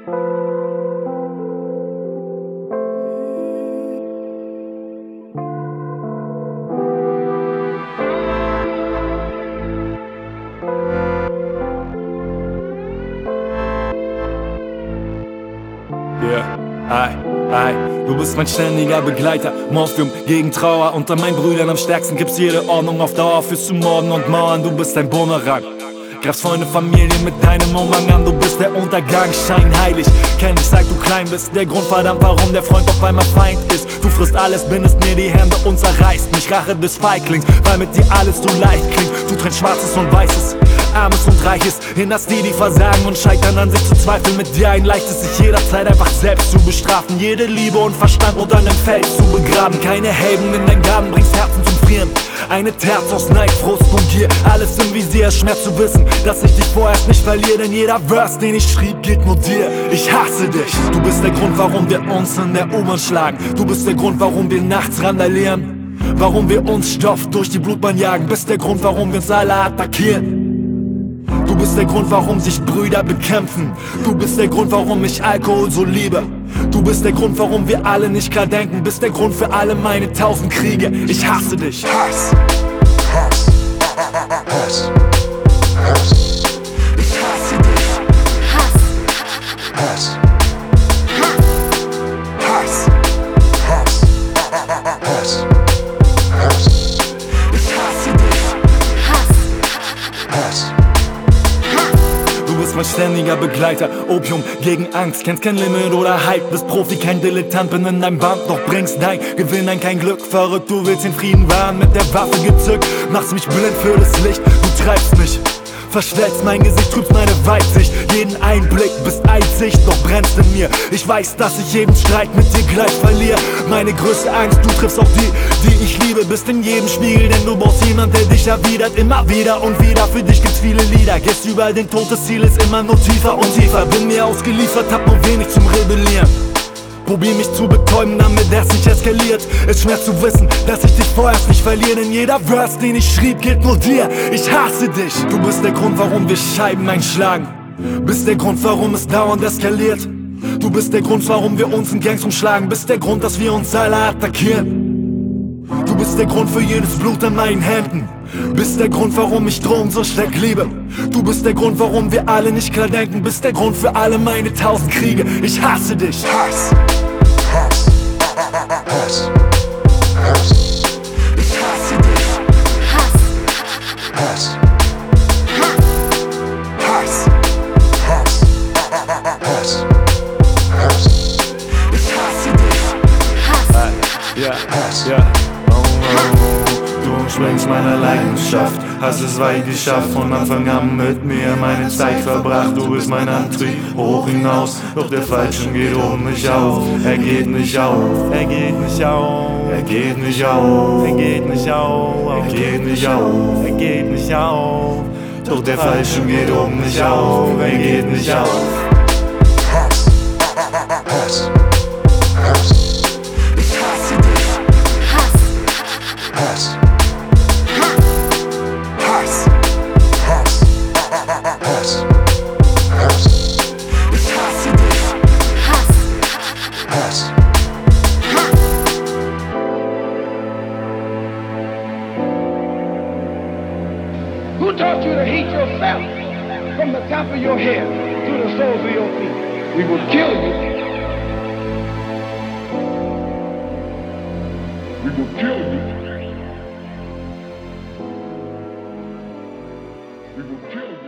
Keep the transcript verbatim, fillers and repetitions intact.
Yeah, ei, ei, du bist mein ständiger Begleiter. Morphium gegen Trauer. Unter meinen Brüdern am stärksten gibt's jede Ordnung. Auf Dauer führst du Morden und Mauern, du bist ein Bumerang. Greifst Freunde, Familie mit deinem Umhang an. Du bist der Untergang, scheinheilig. Kenn dich seit du klein bist. Der Grund verdammt, warum der Freund auf einmal Feind ist. Du frisst alles, bindest mir die Hände und zerreißt mich. Rache des Feiglings, weil mit dir alles so leicht klingt. Du trennst Schwarzes und Weißes, Armes und Reiches, hinderst die, die versagen und scheitern an sich zu zweifeln. Mit dir ein leichtes, sich jederzeit einfach selbst zu bestrafen. Jede Liebe und Verstand unter einem Feld zu begraben. Keine Helden in dein Garten, bringst Herzen zum Frieren. Eine Terz aus Neid, Frust und Gier. Alles im Visier, Schmerz zu wissen, dass ich dich vorerst nicht verliere. Denn jeder Verse, den ich schrieb, gilt nur dir. Ich hasse dich. Du bist der Grund, warum wir uns in der U-Bahn schlagen. Du bist der Grund, warum wir nachts randalieren. Warum wir uns Stoff durch die Blutbahn jagen. Bist der Grund, warum wir uns alle attackieren. Du bist der Grund, warum sich Brüder bekämpfen. Du bist der Grund, warum ich Alkohol so liebe. Du bist der Grund, warum wir alle nicht klar denken. Bist der Grund für alle meine tausend Kriege. Ich hasse dich. Hass. Hass. Hass. Hass. Ich hasse dich. Hass. Hass. Hass. Hass. Hass. Hass. Ich hasse dich. Hass. Hass. Du bist mein ständiger Begleiter, Opium gegen Angst. Kennst kein Limit oder Hype, bist Profi, kein Dilettant. Bin in deinem Band, doch bringst dein Gewinn ein kein Glück. Verrückt, du willst den Frieden wahren, mit der Waffe gezückt. Machst mich blind für das Licht, du treibst mich. Verstellst mein Gesicht, trübst meine Weitsicht. Jeden Einblick, bist einzig, doch brennst in mir. Ich weiß, dass ich jeden Streit mit dir gleich verliere. Meine größte Angst, du triffst auch die, die ich liebe. Bist in jedem Spiegel, denn du brauchst jemand, der dich erwidert. Immer wieder und wieder, für dich gibt's viele Lieder. Gehst überall, den Tod des Zieles immer nur tiefer und tiefer. Bin mir ausgeliefert, hab nur wenig zum Rebellieren. Probier mich zu betäuben, damit es nicht eskaliert. Es schmerzt zu wissen, dass ich dich vorerst nicht verliere. Denn jeder Verse, den ich schrieb, gilt nur dir. Ich hasse dich. Du bist der Grund, warum wir Scheiben einschlagen. Bist der Grund, warum es dauernd eskaliert. Du bist der Grund, warum wir uns in Gangs umschlagen. Bist der Grund, dass wir uns alle attackieren. Du bist der Grund für jedes Blut an meinen Händen. Bist der Grund, warum ich Drogen so stark liebe. Du bist der Grund, warum wir alle nicht klar denken. Bist der Grund für alle meine tausend Kriege. Ich hasse dich. Hass. Hass. Hass. Hass. Ich hasse dich. Hass. Hass. Hass. Hass. Hass. Hass. Ich hasse dich. Hass. Ja, Hass. Ja. Oh, oh, oh. Du umspringst meiner Leidenschaft, hast es weit geschafft, von Anfang an mit mir meine Zeit verbracht. Du bist mein Antrieb, hoch hinaus, doch der Fallschirm geht oben nicht auf. Er geht nicht auf, er geht nicht auf, er geht nicht auf, er geht nicht auf, er geht nicht auf, er geht nicht auf. Doch der Fallschirm geht oben nicht auf, er geht nicht auf. Hass, Hass, Hass. Ich hasse dich. Hass, Hass. Hass, Hass, Hass, Hass. Ich hasse dich. Hass, Hass. Who taught you to hate yourself from the top of your head to the soles of your feet? We will kill you. We will kill you. We will kill you.